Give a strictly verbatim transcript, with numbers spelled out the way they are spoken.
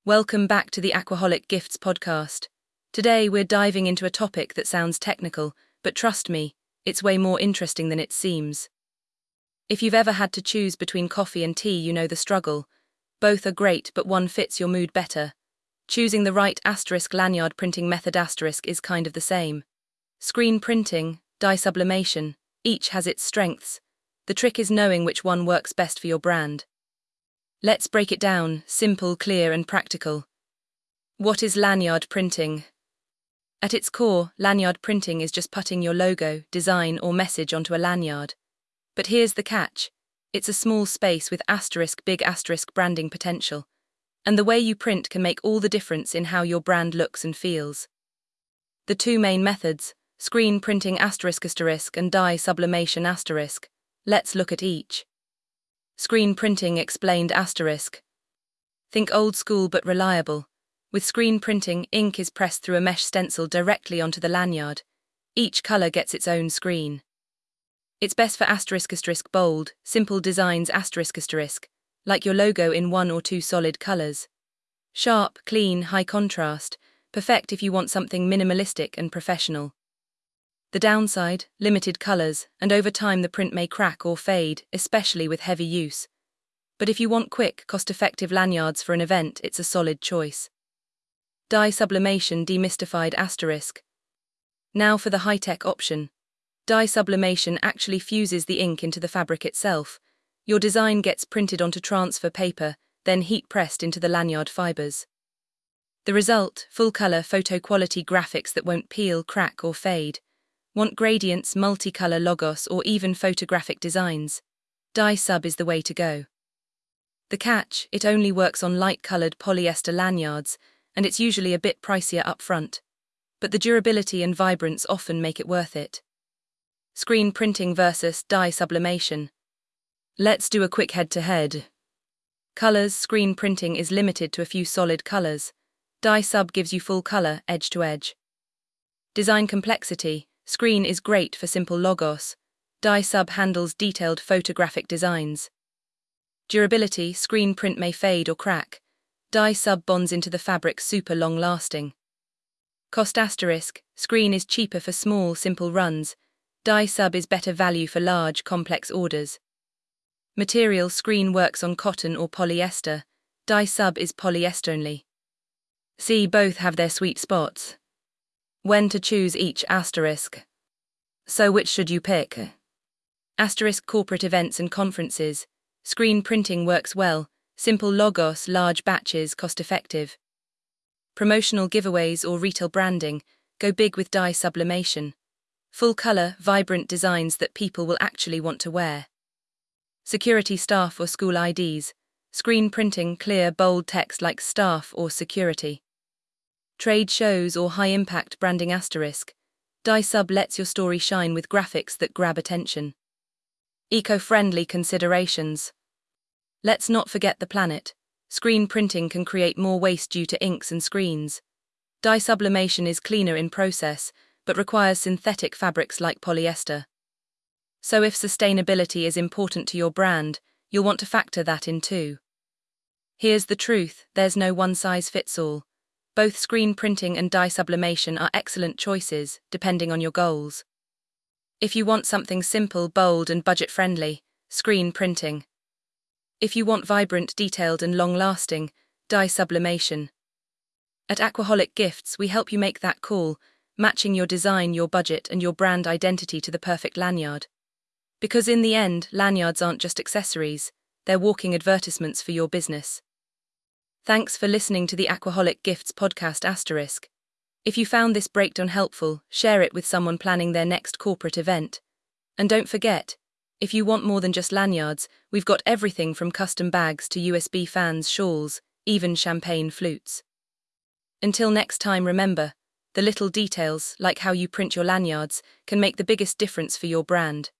Welcome back to the Aquaholic Gifts podcast. Today we're diving into a topic that sounds technical, but trust me, it's way more interesting than it seems. If you've ever had to choose between coffee and tea, you know the struggle. Both are great, but one fits your mood better. Choosing the right asterisk lanyard printing method asterisk is kind of the same. Screen printing, dye sublimation, each has its strengths. The trick is knowing which one works best for your brand. Let's break it down, simple, clear, and practical. What is lanyard printing? At its core, lanyard printing is just putting your logo, design, or message onto a lanyard. But here's the catch. It's a small space with asterisk big asterisk branding potential. And the way you print can make all the difference in how your brand looks and feels. The two main methods, screen printing asterisk asterisk and dye sublimation asterisk. Let's look at each. Screen printing explained asterisk. Think old school but reliable. With screen printing, ink is pressed through a mesh stencil directly onto the lanyard. Each color gets its own screen. It's best for asterisk asterisk bold, simple designs asterisk asterisk, like your logo in one or two solid colors. Sharp, clean, high contrast, perfect if you want something minimalistic and professional. The downside, limited colors, and over time the print may crack or fade, especially with heavy use. But if you want quick, cost-effective lanyards for an event, it's a solid choice. Dye sublimation demystified asterisk. Now for the high-tech option. Dye sublimation actually fuses the ink into the fabric itself. Your design gets printed onto transfer paper, then heat-pressed into the lanyard fibers. The result, full-color, photo-quality graphics that won't peel, crack, or fade. Want gradients, multicolor logos, or even photographic designs? Dye sub is the way to go. The catch, it only works on light-colored polyester lanyards, and it's usually a bit pricier up front. But the durability and vibrance often make it worth it. Screen printing versus dye sublimation. Let's do a quick head-to-head. Colors, screen printing is limited to a few solid colors. Dye sub gives you full color, edge-to-edge. Design complexity. Screen is great for simple logos. Dye sub handles detailed photographic designs. Durability, screen print may fade or crack. Dye sub bonds into the fabric super long-lasting. Cost asterisk, screen is cheaper for small, simple runs. Dye sub is better value for large, complex orders. Material, screen works on cotton or polyester. Dye sub is polyester only. See, both have their sweet spots. When to choose each asterisk. So which should you pick? Asterisk corporate events and conferences. Screen printing works well. Simple logos, large batches, cost-effective. Promotional giveaways or retail branding. Go big with dye sublimation. Full color, vibrant designs that people will actually want to wear. Security staff or school I Ds. Screen printing, clear, bold text like staff or security. Trade shows or high-impact branding asterisk. Dye sub lets your story shine with graphics that grab attention. Eco-friendly considerations. Let's not forget the planet. Screen printing can create more waste due to inks and screens. Dye sublimation is cleaner in process, but requires synthetic fabrics like polyester. So if sustainability is important to your brand, you'll want to factor that in too. Here's the truth, there's no one-size-fits-all. Both screen printing and dye sublimation are excellent choices, depending on your goals. If you want something simple, bold, and budget-friendly, screen printing. If you want vibrant, detailed, and long-lasting, dye sublimation. At Aquaholic Gifts, we help you make that call, matching your design, your budget, and your brand identity to the perfect lanyard. Because in the end, lanyards aren't just accessories, they're walking advertisements for your business. Thanks for listening to the Aquaholic Gifts podcast asterisk. If you found this breakdown helpful, share it with someone planning their next corporate event. And don't forget, if you want more than just lanyards, we've got everything from custom bags to U S B fans, shawls, even champagne flutes. Until next time, remember, the little details, like how you print your lanyards, can make the biggest difference for your brand.